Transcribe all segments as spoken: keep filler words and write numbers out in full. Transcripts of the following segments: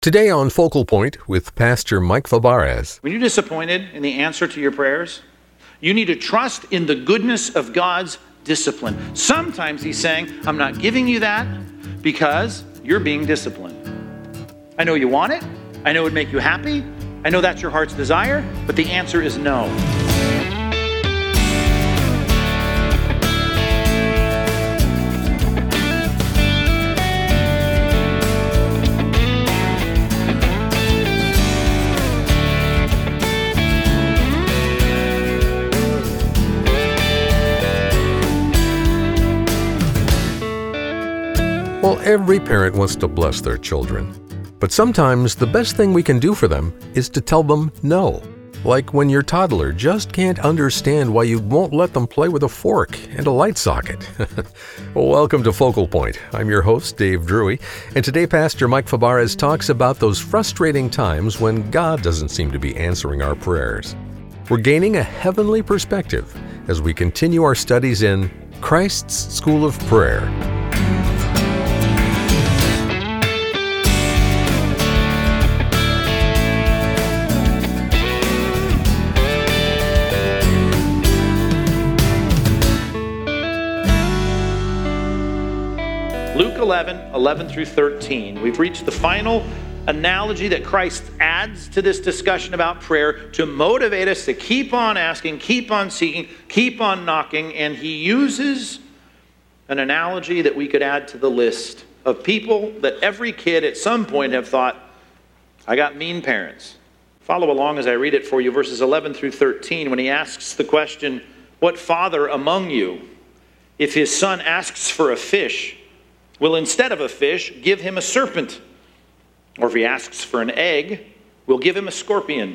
Today on Focal Point with Pastor Mike Fabarez. When you're disappointed in the answer to your prayers, you need to trust in the goodness of God's discipline. Sometimes he's saying, I'm not giving you that because you're being disciplined. I know you want it. I know it would make you happy. I know that's your heart's desire, but the answer is no. Well, every parent wants to bless their children. But sometimes the best thing we can do for them is to tell them no. Like when your toddler just can't understand why you won't let them play with a fork and a light socket. Well, welcome to Focal Point. I'm your host, Dave Drury, and today Pastor Mike Fabarez talks about those frustrating times when God doesn't seem to be answering our prayers. We're gaining a heavenly perspective as we continue our studies in Christ's School of Prayer. Luke eleven, eleven through thirteen. We've reached the final analogy that Christ adds to this discussion about prayer to motivate us to keep on asking, keep on seeking, keep on knocking. And he uses an analogy that we could add to the list of people that every kid at some point have thought, I got mean parents. Follow along as I read it for you, verses eleven through thirteen, when he asks the question, what father among you, if his son asks for a fish, will instead of a fish give him a serpent? Or if he asks for an egg, will give him a scorpion?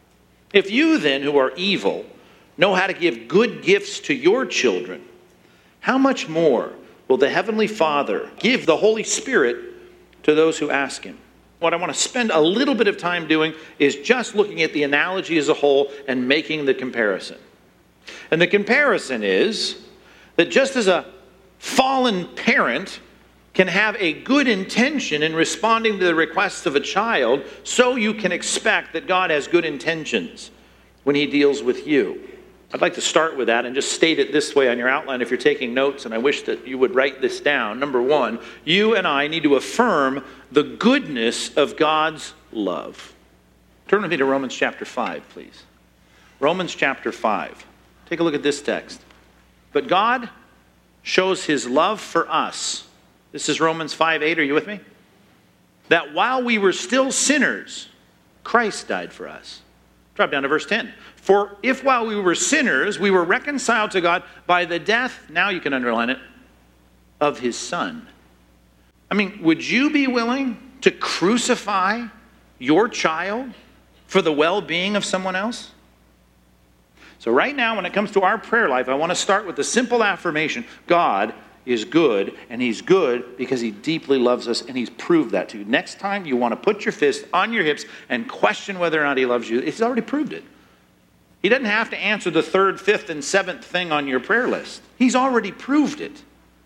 If you then, who are evil, know how to give good gifts to your children, how much more will the Heavenly Father give the Holy Spirit to those who ask him? What I want to spend a little bit of time doing is just looking at the analogy as a whole and making the comparison. And the comparison is that just as a fallen parent can have a good intention in responding to the requests of a child, so you can expect that God has good intentions when he deals with you. I'd like to start with that and just state it this way on your outline if you're taking notes, and I wish that you would write this down. Number one, you and I need to affirm the goodness of God's love. Turn with me to Romans chapter five, please. Romans chapter five. Take a look at this text. But God shows his love for us. This is Romans five eight. Are you with me? That while we were still sinners, Christ died for us. Drop down to verse ten. For if while we were sinners, we were reconciled to God by the death, now you can underline it, of his Son. I mean, would you be willing to crucify your child for the well-being of someone else? So right now, when it comes to our prayer life, I want to start with the simple affirmation, God is good, and he's good because he deeply loves us, and he's proved that to you. Next time you want to put your fist on your hips and question whether or not he loves you, he's already proved it. He doesn't have to answer the third, fifth, and seventh thing on your prayer list. He's already proved it.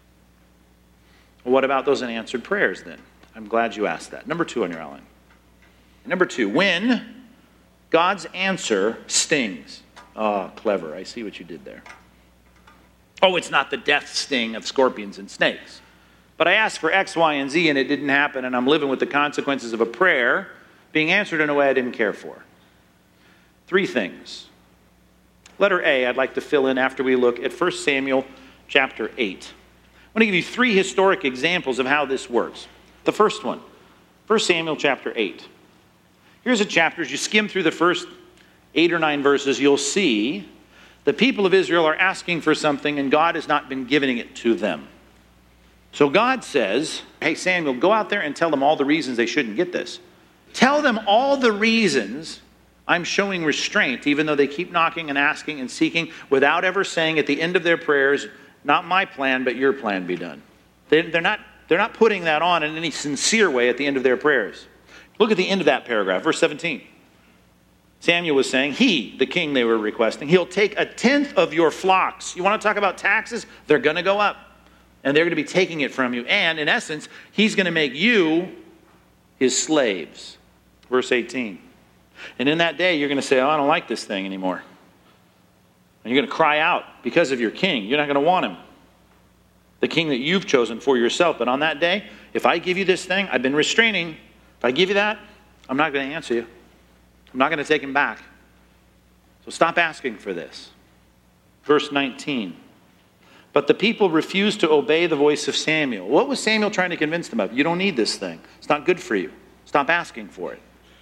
Well, what about those unanswered prayers then? I'm glad you asked that. Number two on your outline. Number two, when God's answer stings. Oh, clever. I see what you did there. Oh, it's not the death sting of scorpions and snakes. But I asked for X, Y, and Z, and it didn't happen, and I'm living with the consequences of a prayer being answered in a way I didn't care for. Three things. Letter A, I'd like to fill in after we look at First Samuel chapter eight. I want to give you three historic examples of how this works. The first one, First Samuel chapter eight. Here's a chapter. As you skim through the first eight or nine verses, you'll see the people of Israel are asking for something, and God has not been giving it to them. So God says, hey, Samuel, go out there and tell them all the reasons they shouldn't get this. Tell them all the reasons I'm showing restraint, even though they keep knocking and asking and seeking without ever saying at the end of their prayers, not my plan, but your plan be done. They, they're not, they're not putting that on in any sincere way at the end of their prayers. Look at the end of that paragraph, verse seventeen. Samuel was saying, he, the king they were requesting, he'll take a tenth of your flocks. You want to talk about taxes? They're going to go up. And they're going to be taking it from you. And in essence, he's going to make you his slaves. Verse eighteen. And in that day, you're going to say, oh, I don't like this thing anymore. And you're going to cry out because of your king. You're not going to want him. The king that you've chosen for yourself. But on that day, if I give you this thing, I've been restraining. If I give you that, I'm not going to answer you. I'm not going to take him back. So stop asking for this. Verse nineteen. But the people refused to obey the voice of Samuel. What was Samuel trying to convince them of? You don't need this thing. It's not good for you. Stop asking for it.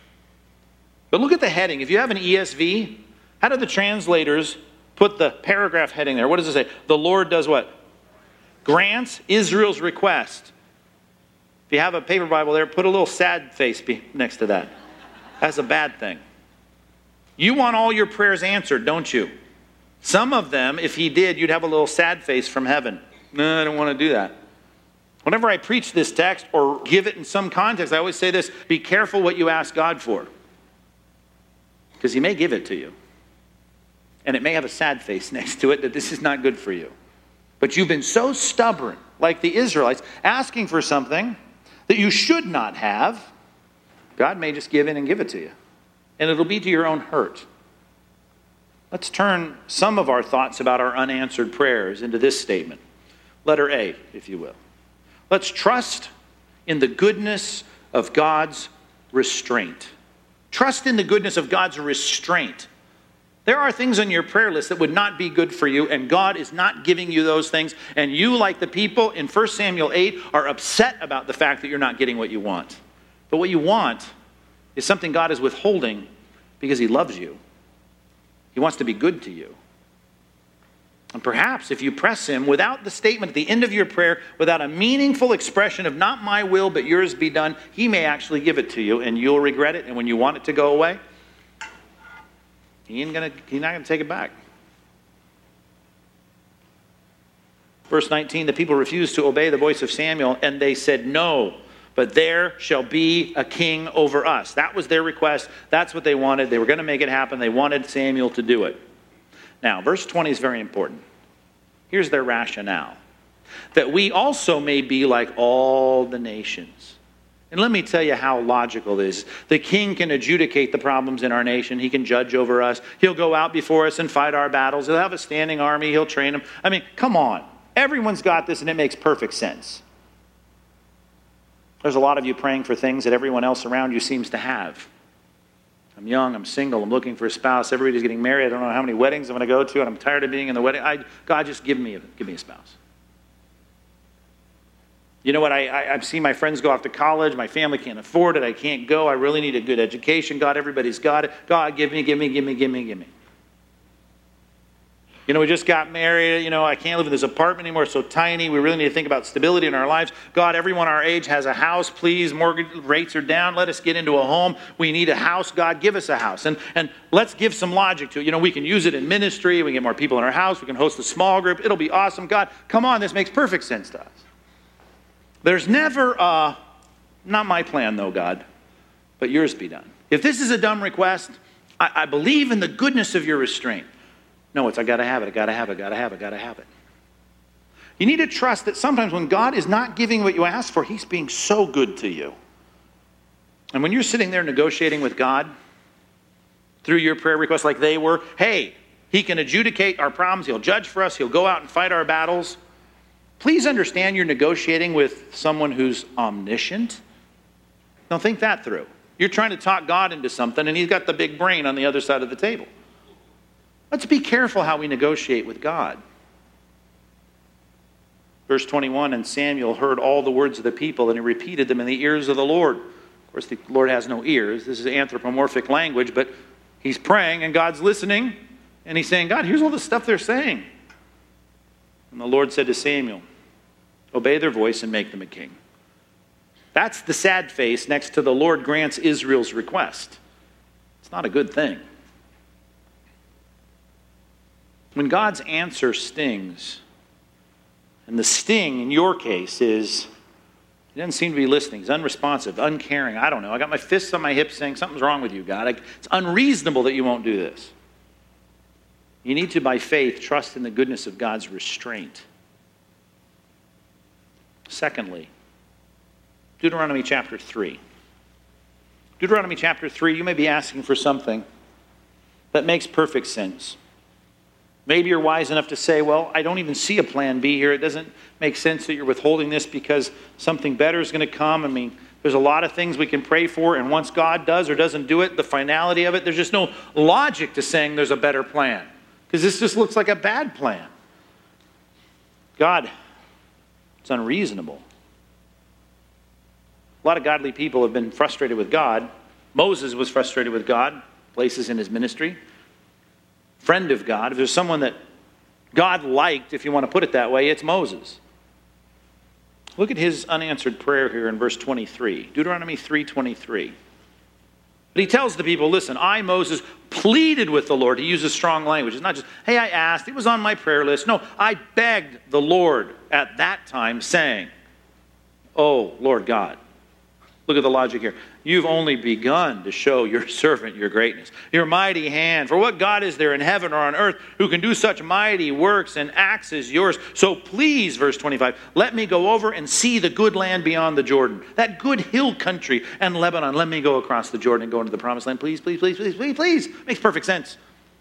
But look at the heading. If you have an E S V, how do the translators put the paragraph heading there? What does it say? The Lord does what? Grants Israel's request. If you have a paper Bible there, put a little sad face next to that. That's a bad thing. You want all your prayers answered, don't you? Some of them, if he did, you'd have a little sad face from heaven. No, I don't want to do that. Whenever I preach this text or give it in some context, I always say this: be careful what you ask God for. Because he may give it to you. And it may have a sad face next to it that this is not good for you. But you've been so stubborn, like the Israelites, asking for something that you should not have, God may just give in and give it to you. And it'll be to your own hurt. Let's turn some of our thoughts about our unanswered prayers into this statement. Letter A, if you will. Let's trust in the goodness of God's restraint. Trust in the goodness of God's restraint. There are things on your prayer list that would not be good for you, and God is not giving you those things. And you, like the people in First Samuel eight, are upset about the fact that you're not getting what you want. But what you want is something God is withholding because he loves you. He wants to be good to you. And perhaps if you press him without the statement at the end of your prayer, without a meaningful expression of not my will but yours be done, he may actually give it to you and you'll regret it. And when you want it to go away, he ain't gonna, he's not going to take it back. Verse nineteen, the people refused to obey the voice of Samuel, and they said, no, but there shall be a king over us. That was their request. That's what they wanted. They were going to make it happen. They wanted Samuel to do it. Now, verse twenty is very important. Here's their rationale. That we also may be like all the nations. And let me tell you how logical this is. The king can adjudicate the problems in our nation. He can judge over us. He'll go out before us and fight our battles. He'll have a standing army. He'll train them. I mean, come on. Everyone's got this and it makes perfect sense. There's a lot of you praying for things that everyone else around you seems to have. I'm young, I'm single, I'm looking for a spouse, everybody's getting married, I don't know how many weddings I'm going to go to, and I'm tired of being in the wedding. I, God, just give me, a, give me a spouse. You know what, I, I, I've seen my friends go off to college, my family can't afford it, I can't go, I really need a good education. God, everybody's got it. God, give me, give me, give me, give me, give me. You know, we just got married. You know, I can't live in this apartment anymore. It's so tiny. We really need to think about stability in our lives. God, everyone our age has a house. Please, mortgage rates are down. Let us get into a home. We need a house. God, give us a house. And, and let's give some logic to it. You know, we can use it in ministry. We can get more people in our house. We can host a small group. It'll be awesome. God, come on. This makes perfect sense to us. There's never a, not my plan though, God, but yours be done. If this is a dumb request, I, I believe in the goodness of your restraint. No, it's I got to have it, I got to have it, I got to have it, I got to have it. You need to trust that sometimes when God is not giving what you ask for, he's being so good to you. And when you're sitting there negotiating with God through your prayer requests like they were, hey, he can adjudicate our problems, he'll judge for us, he'll go out and fight our battles. Please understand you're negotiating with someone who's omniscient. Don't think that through. You're trying to talk God into something and he's got the big brain on the other side of the table. Let's be careful how we negotiate with God. Verse twenty-one, and Samuel heard all the words of the people, and he repeated them in the ears of the Lord. Of course, the Lord has no ears. This is anthropomorphic language, but he's praying, and God's listening, and he's saying, God, here's all the stuff they're saying. And the Lord said to Samuel, obey their voice and make them a king. That's the sad face next to the Lord grants Israel's request. It's not a good thing. When God's answer stings, and the sting in your case is, he doesn't seem to be listening, he's unresponsive, uncaring, I don't know, I got my fists on my hips saying, something's wrong with you, God. I, it's unreasonable that you won't do this. You need to, by faith, trust in the goodness of God's restraint. Secondly, Deuteronomy chapter three. Deuteronomy chapter three, you may be asking for something that makes perfect sense. Maybe you're wise enough to say, well, I don't even see a plan B here. It doesn't make sense that you're withholding this because something better is going to come. I mean, there's a lot of things we can pray for, and once God does or doesn't do it, the finality of it, there's just no logic to saying there's a better plan, because this just looks like a bad plan. God, it's unreasonable. A lot of godly people have been frustrated with God. Moses was frustrated with God, places in his ministry. Friend of God. If there's someone that God liked, if you want to put it that way, it's Moses. Look at his unanswered prayer here in verse twenty-three. Deuteronomy three twenty-three. But he tells the people, listen, I, Moses, pleaded with the Lord. He uses strong language. It's not just, hey, I asked. It was on my prayer list. No, I begged the Lord at that time, saying, oh, Lord God. Look at the logic here. You've only begun to show your servant your greatness, your mighty hand. For what God is there in heaven or on earth who can do such mighty works and acts as yours? So please, verse twenty-five, let me go over and see the good land beyond the Jordan, that good hill country and Lebanon. Let me go across the Jordan and go into the promised land. Please, please, please, please, please, please. Makes perfect sense.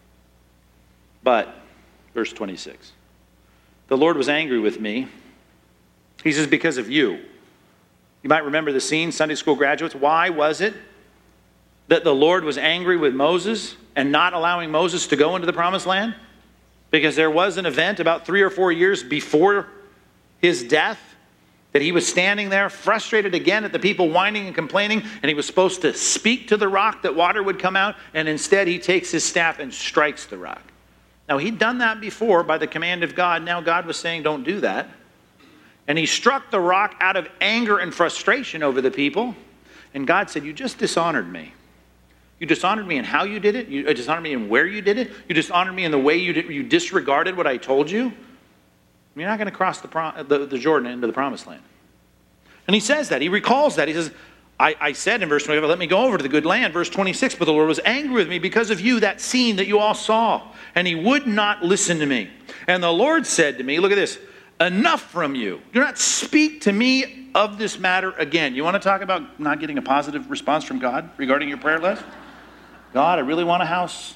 But, verse twenty-six, the Lord was angry with me. He says, because of you. You might remember the scene, Sunday school graduates. Why was it that the Lord was angry with Moses and not allowing Moses to go into the promised land? Because there was an event about three or four years before his death that he was standing there frustrated again at the people whining and complaining, and he was supposed to speak to the rock that water would come out, and instead he takes his staff and strikes the rock. Now he'd done that before by the command of God. Now God was saying, don't do that. And he struck the rock out of anger and frustration over the people. And God said, you just dishonored me. You dishonored me in how you did it. You dishonored me in where you did it. You dishonored me in the way you did, you disregarded what I told you. You're not going to cross the, the, the Jordan into the promised land. And he says that. He recalls that. He says, I, I said in verse twenty-five, let me go over to the good land. Verse twenty-six, but the Lord was angry with me because of you, that scene that you all saw. And he would not listen to me. And the Lord said to me, look at this, enough from you. Do not speak to me of this matter again. You want to talk about not getting a positive response from God regarding your prayer list? God, I really want a house.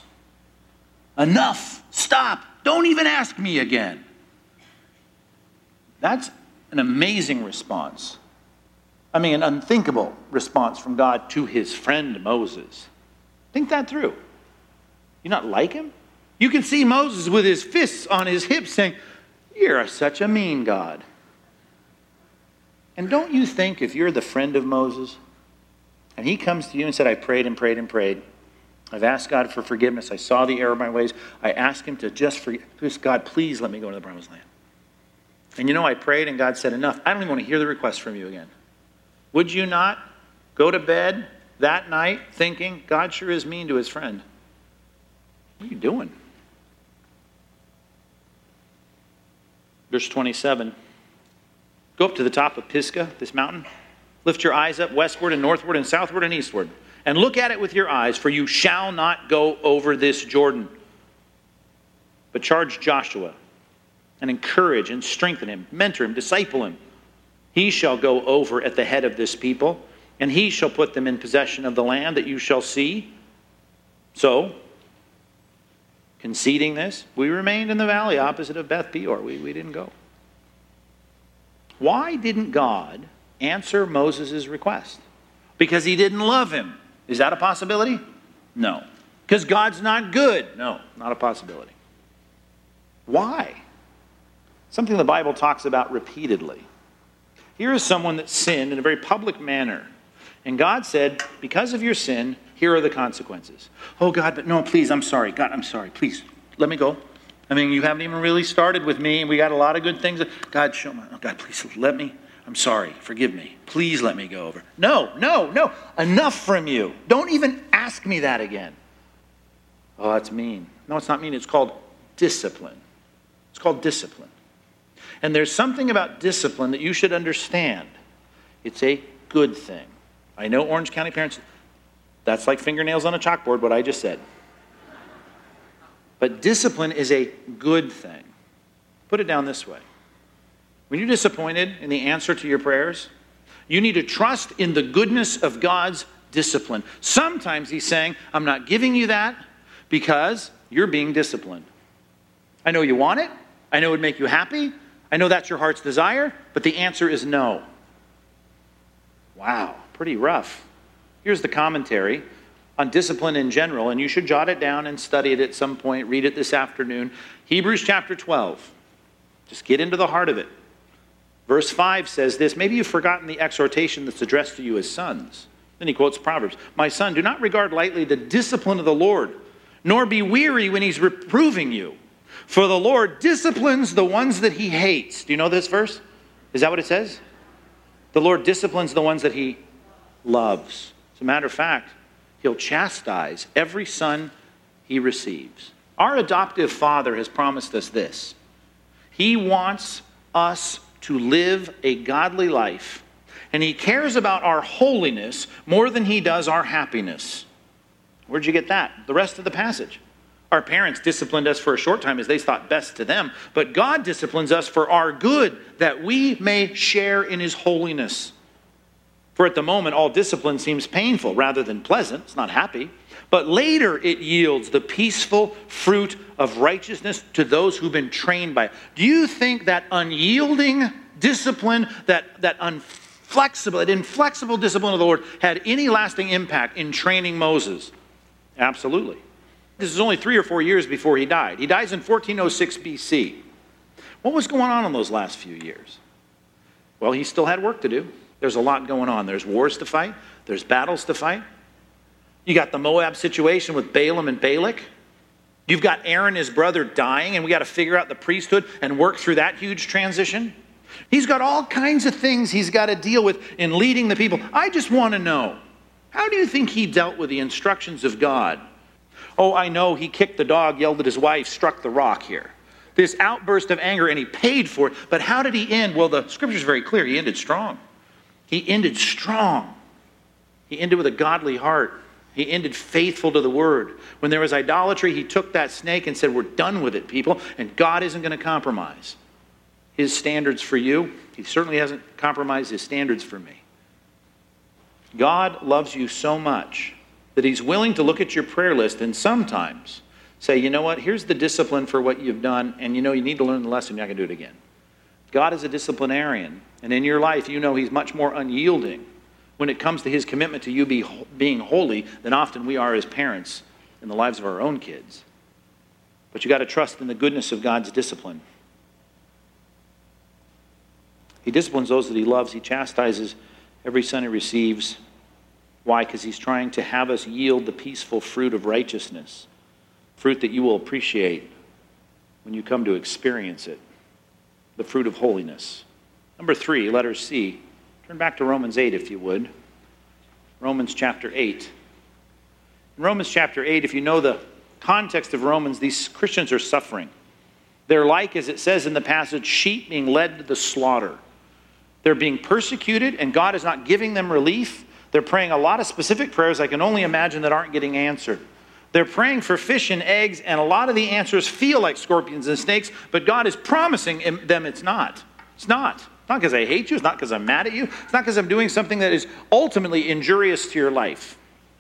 Enough. Stop. Don't even ask me again. That's an amazing response. I mean, an unthinkable response from God to his friend Moses. Think that through. You not like him? You can see Moses with his fists on his hips saying, you're such a mean God. And don't you think if you're the friend of Moses, and he comes to you and said, I prayed and prayed and prayed. I've asked God for forgiveness. I saw the error of my ways. I asked him to just forgive. God, please let me go to the promised land. And you know, I prayed and God said, enough. I don't even want to hear the request from you again. Would you not go to bed that night thinking, God sure is mean to his friend? What are you doing? Verse twenty-seven, go up to the top of Pisgah, this mountain. Lift your eyes up westward and northward and southward and eastward. And look at it with your eyes, for you shall not go over this Jordan. But charge Joshua and encourage and strengthen him, mentor him, disciple him. He shall go over at the head of this people, and he shall put them in possession of the land that you shall see. So, conceding this, we remained in the valley opposite of Beth Peor. We, we didn't go. Why didn't God answer Moses' request? Because he didn't love him. Is that a possibility? No. Because God's not good? No, not a possibility. Why? Something the Bible talks about repeatedly. Here is someone that sinned in a very public manner. And God said, because of your sin, here are the consequences. Oh, God, but no, please, I'm sorry. God, I'm sorry. Please, let me go. I mean, you haven't even really started with me, and we got a lot of good things. God, show me. Oh, God, please, let me. I'm sorry. Forgive me. Please let me go over. No, no, no. Enough from you. Don't even ask me that again. Oh, that's mean. No, it's not mean. It's called discipline. It's called discipline. And there's something about discipline that you should understand. It's a good thing. I know Orange County parents, that's like fingernails on a chalkboard, what I just said. But discipline is a good thing. Put it down this way. When you're disappointed in the answer to your prayers, you need to trust in the goodness of God's discipline. Sometimes he's saying, I'm not giving you that because you're being disciplined. I know you want it. I know it would make you happy. I know that's your heart's desire, but the answer is no. Wow, pretty rough. Here's the commentary on discipline in general, and you should jot it down and study it at some point. Read it this afternoon. Hebrews chapter twelve. Just get into the heart of it. Verse five says this, maybe you've forgotten the exhortation that's addressed to you as sons. Then he quotes Proverbs. My son, do not regard lightly the discipline of the Lord, nor be weary when he's reproving you. For the Lord disciplines the ones that he hates. Do you know this verse? Is that what it says? The Lord disciplines the ones that he loves. As a matter of fact, he'll chastise every son he receives. Our adoptive father has promised us this. He wants us to live a godly life, and he cares about our holiness more than he does our happiness. Where'd you get that? The rest of the passage. Our parents disciplined us for a short time as they thought best to them, but God disciplines us for our good, that we may share in his holiness. For at the moment, all discipline seems painful rather than pleasant. It's not happy. But later it yields the peaceful fruit of righteousness to those who've been trained by it. Do you think that unyielding discipline, that, that inflexible, that inflexible discipline of the Lord had any lasting impact in training Moses? Absolutely. This is only three or four years before he died. He dies in fourteen oh six B C. What was going on in those last few years? Well, he still had work to do. There's a lot going on. There's wars to fight. There's battles to fight. You got the Moab situation with Balaam and Balak. You've got Aaron, his brother, dying, and we got to figure out the priesthood and work through that huge transition. He's got all kinds of things he's got to deal with in leading the people. I just want to know, how do you think he dealt with the instructions of God? Oh, I know he kicked the dog, yelled at his wife, struck the rock here. This outburst of anger, and he paid for it. But how did he end? Well, the scripture's very clear. He ended strong. He ended strong. He ended with a godly heart. He ended faithful to the word. When there was idolatry, he took that snake and said, we're done with it, people, and God isn't going to compromise his standards for you. He certainly hasn't compromised his standards for me. God loves you so much that he's willing to look at your prayer list and sometimes say, you know what, here's the discipline for what you've done, and you know you need to learn the lesson, you're not going to do it again. God is a disciplinarian, and in your life you know he's much more unyielding when it comes to his commitment to you be, being holy than often we are as parents in the lives of our own kids. But you got to trust in the goodness of God's discipline. He disciplines those that he loves. He chastises every son he receives. Why? Because he's trying to have us yield the peaceful fruit of righteousness, fruit that you will appreciate when you come to experience it, the fruit of holiness. Number three, letter C. Turn back to Romans eight, if you would. Romans chapter eight. In Romans chapter eight, if you know the context of Romans, these Christians are suffering. They're like, as it says in the passage, sheep being led to the slaughter. They're being persecuted, and God is not giving them relief. They're praying a lot of specific prayers I can only imagine that aren't getting answered. They're praying for fish and eggs, and a lot of the answers feel like scorpions and snakes, but God is promising them it's not. It's not. It's not because I hate you. It's not because I'm mad at you. It's not because I'm doing something that is ultimately injurious to your life.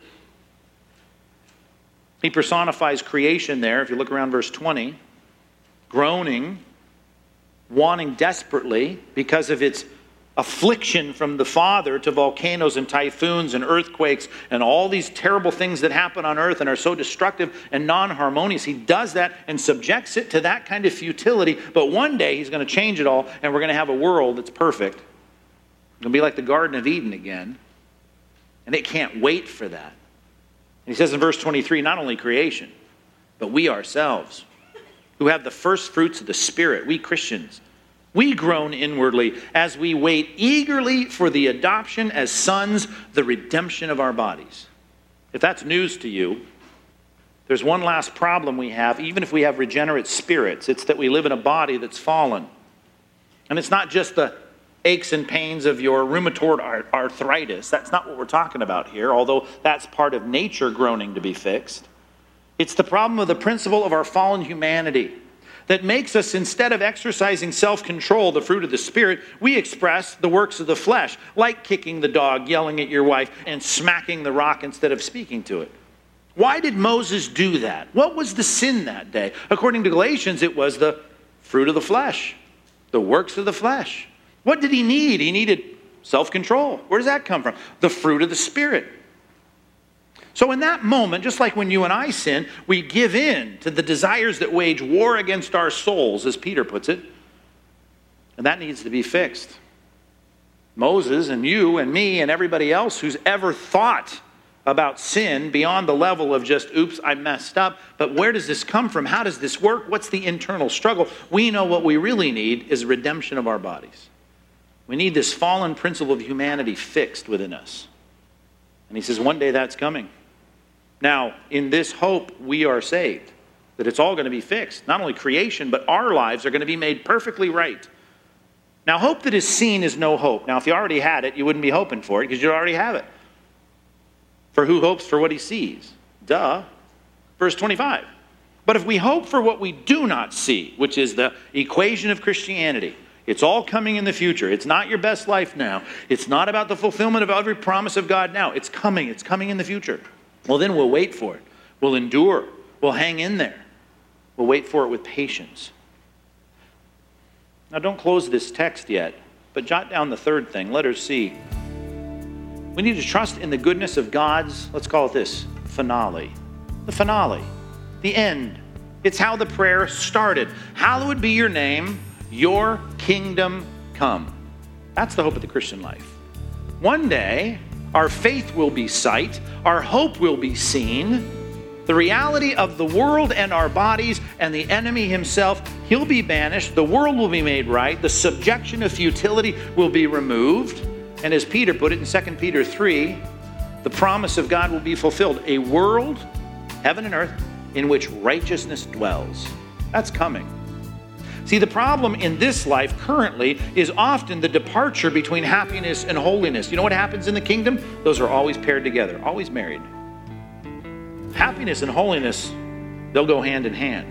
He personifies creation there, if you look around verse twenty, groaning, wanting desperately because of its affliction from the Father to volcanoes and typhoons and earthquakes and all these terrible things that happen on earth and are so destructive and non-harmonious. He does that and subjects it to that kind of futility. But one day he's going to change it all, and we're going to have a world that's perfect. It's going to be like the Garden of Eden again. And it can't wait for that. And he says in verse twenty-three, not only creation, but we ourselves, who have the first fruits of the Spirit, we Christians, we groan inwardly as we wait eagerly for the adoption as sons, the redemption of our bodies. If that's news to you, there's one last problem we have, even if we have regenerate spirits. It's that we live in a body that's fallen. And it's not just the aches and pains of your rheumatoid arthritis. That's not what we're talking about here, although that's part of nature groaning to be fixed. It's the problem of the principle of our fallen humanity. that makes us, instead of exercising self-control, the fruit of the Spirit, we express the works of the flesh, like kicking the dog, yelling at your wife, and smacking the rock instead of speaking to it. Why did Moses do that? What was the sin that day? According to Galatians, it was the fruit of the flesh, the works of the flesh. What did he need? He needed self-control. Where does that come from? The fruit of the Spirit. So in that moment, just like when you and I sin, we give in to the desires that wage war against our souls, as Peter puts it. And that needs to be fixed. Moses and you and me and everybody else who's ever thought about sin beyond the level of just, oops, I messed up. But where does this come from? How does this work? What's the internal struggle? We know what we really need is redemption of our bodies. We need this fallen principle of humanity fixed within us. And he says, one day that's coming. Now, in this hope, we are saved. That it's all going to be fixed. Not only creation, but our lives are going to be made perfectly right. Now, hope that is seen is no hope. Now, if you already had it, you wouldn't be hoping for it because you already have it. For who hopes for what he sees? Duh. Verse twenty-five. But if we hope for what we do not see, which is the equation of Christianity, it's all coming in the future. It's not your best life now. It's not about the fulfillment of every promise of God now. It's coming. It's coming in the future. Well, then we'll wait for it. We'll endure. We'll hang in there. We'll wait for it with patience. Now, don't close this text yet, but jot down the third thing, letter C. We need to trust in the goodness of God's, let's call it this, finale. The finale. The end. It's how the prayer started. Hallowed be your name, your kingdom come. That's the hope of the Christian life. One day, our faith will be sight, our hope will be seen. The reality of the world and our bodies and the enemy himself, he'll be banished. The world will be made right. The subjection of futility will be removed. And as Peter put it in Second Peter three, the promise of God will be fulfilled. A world, heaven and earth, in which righteousness dwells. That's coming. See, the problem in this life currently is often the departure between happiness and holiness. You know what happens in the kingdom? Those are always paired together, always married. Happiness and holiness, they'll go hand in hand.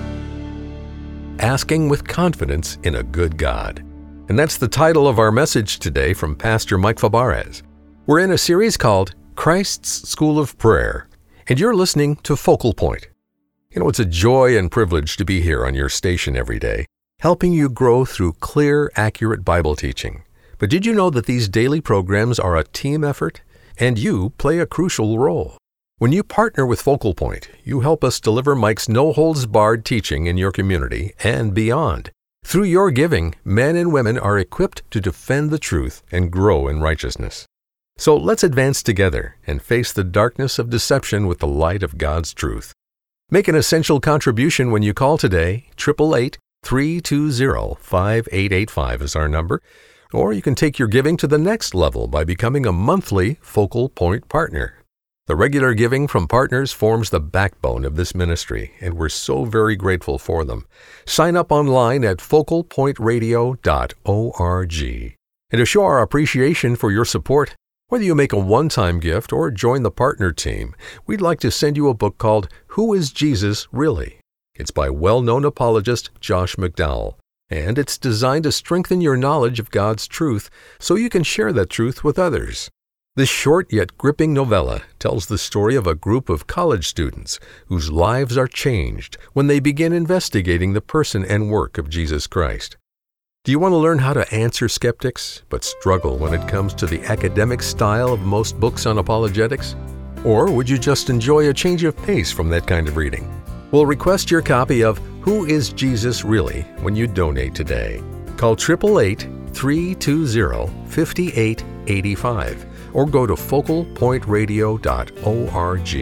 Asking with confidence in a good God. And that's the title of our message today from Pastor Mike Fabarez. We're in a series called Christ's School of Prayer, and you're listening to Focal Point. You know, it's a joy and privilege to be here on your station every day, helping you grow through clear, accurate Bible teaching. But did you know that these daily programs are a team effort? And you play a crucial role. When you partner with Focal Point, you help us deliver Mike's no-holds-barred teaching in your community and beyond. Through your giving, men and women are equipped to defend the truth and grow in righteousness. So let's advance together and face the darkness of deception with the light of God's truth. Make an essential contribution when you call today. eight eight eight, three two zero, five eight eight five is our number. Or you can take your giving to the next level by becoming a monthly Focal Point partner. The regular giving from partners forms the backbone of this ministry, and we're so very grateful for them. Sign up online at focal point radio dot org. And to show our appreciation for your support, whether you make a one-time gift or join the partner team, we'd like to send you a book called Who is Jesus Really? It's by well-known apologist Josh McDowell, and it's designed to strengthen your knowledge of God's truth so you can share that truth with others. This short yet gripping novella tells the story of a group of college students whose lives are changed when they begin investigating the person and work of Jesus Christ. Do you want to learn how to answer skeptics, but struggle when it comes to the academic style of most books on apologetics? Or would you just enjoy a change of pace from that kind of reading? Well, request your copy of Who is Jesus Really? When you donate today. Call eight eight eight, three two zero, five eight eight five or go to focal point radio dot org.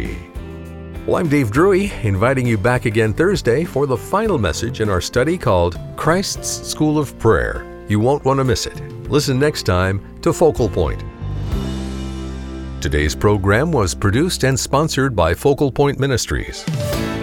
Well, I'm Dave Drury, inviting you back again Thursday for the final message in our study called Christ's School of Prayer. You won't want to miss it. Listen next time to Focal Point. Today's program was produced and sponsored by Focal Point Ministries.